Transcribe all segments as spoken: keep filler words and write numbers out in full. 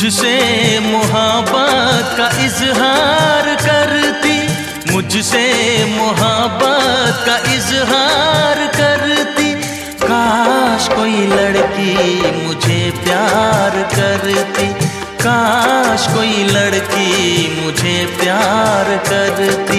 मुझसे मोहब्बत का इजहार करती, मुझसे मोहब्बत का इजहार करती। काश कोई लड़की मुझे प्यार करती, काश कोई लड़की मुझे प्यार करती।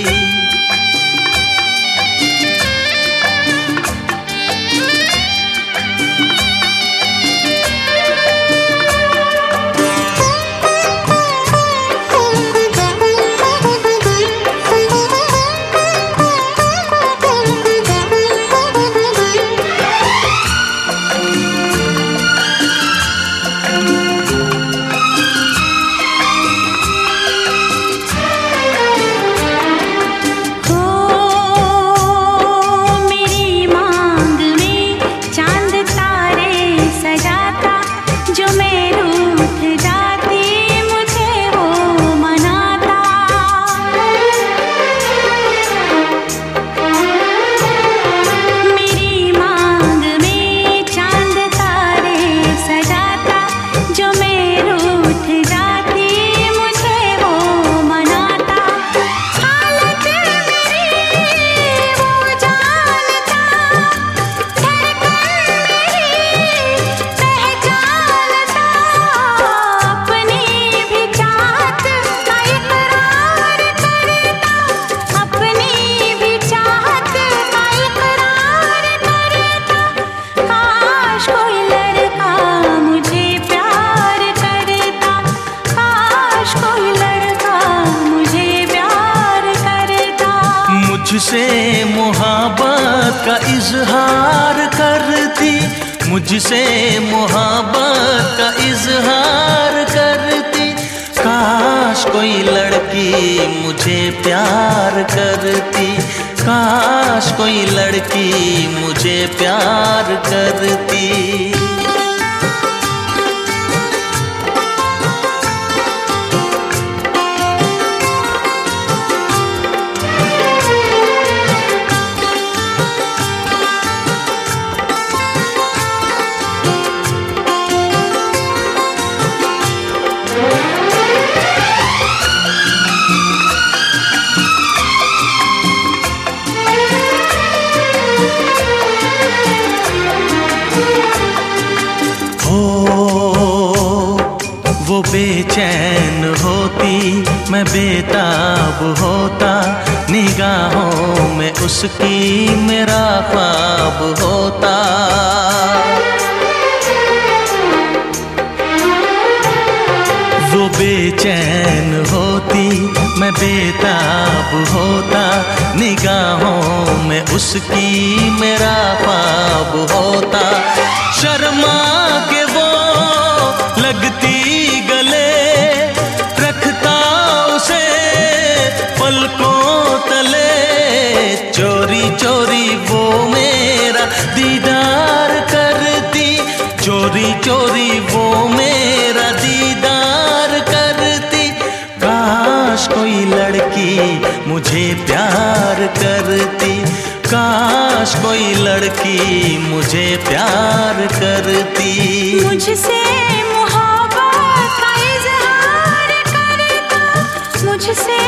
मुझसे मोहब्बत का इजहार करती, मुझसे मोहब्बत का इजहार करती। काश कोई लड़की मुझे प्यार करती, काश कोई लड़की मुझे प्यार करती। वो बेचैन होती, मैं बेताब होता, निगाहों में उसकी मेरा ख्वाब होता। वो बेचैन होती, मैं बेताब होता, निगाहों में उसकी मेरा ख्वाब होता। शर्मा के वो लगती गले, रखता उसे पलकों तले। चोरी चोरी वो मेरा दीदार करती, चोरी चोरी वो मेरा दीदार करती। काश कोई लड़की मुझे प्यार करती, काश कोई लड़की मुझे प्यार करती। मुझसे मोहब्बत का इजहार करता, मुझसे